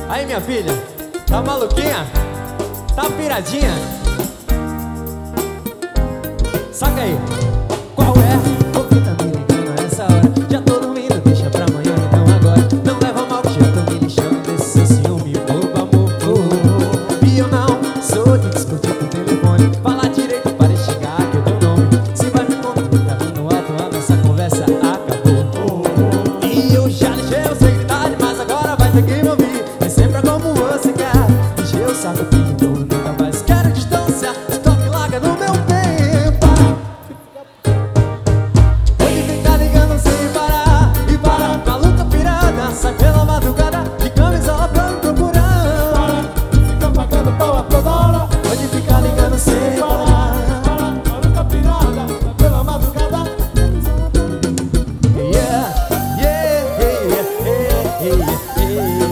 Aí, minha filha, tá maluquinha? Tá piradinha? Saca aí. Qual é? Por que tá me ligando a essa hora? Já tô dormindo, deixa pra amanhã, então agora. Não leva mal que já tô me lixando desse seu ciúme, bobo amor. E eu não sou de discutir por telefone. Fala direito para chegar que eu teu nome. Se vai me contar no alto, a nossa conversa acabou. E eu já deixei você gritar, mas agora vai ter que me ouvir. Nem sempre é como você quer. Deixei o saco que eu nunca mais quero distância. Se toque larga no meu tempo. Pode ficar ligando sem parar e para maluca pirada. Sai pela madrugada de camisola pra me procurar. Fica pagando pau a toda hora. Pode ficar ligando sem parar. Maluca pirada, pela madrugada. Yeah, yeah, yeah, yeah, yeah, yeah.